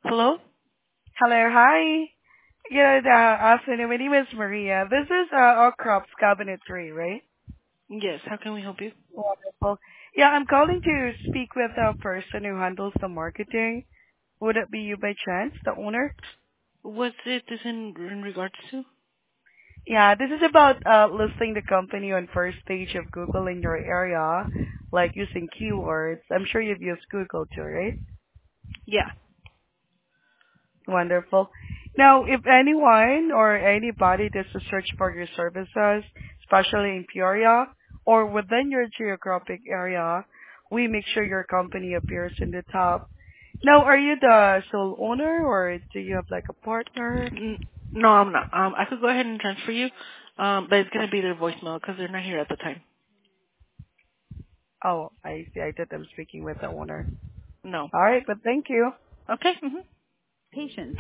Hello? Hello, hi. Good afternoon. My name is Maria. This is our crops cabinetry, right? Yes, how can we help you? Wonderful. Yeah, I'm calling to speak with a person who handles the marketing. Would it be you by chance, the owner? What's it this in regards to? Yeah, this is about listing the company on first page of Google in your area, like using keywords. I'm sure you've used Google too, right? Yeah. Wonderful. Now, if anyone or anybody does a search for your services, especially in Peoria or within your geographic area, we make sure your company appears in the top. Now, are you the sole owner or do you have like a partner? N- no, I'm not. I could go ahead and transfer you, but it's going to be their voicemail because they're not here at the time. Oh, I see. I thought I'm speaking with the owner. No. All right, but thank you. Okay. Mm-hmm. Patience.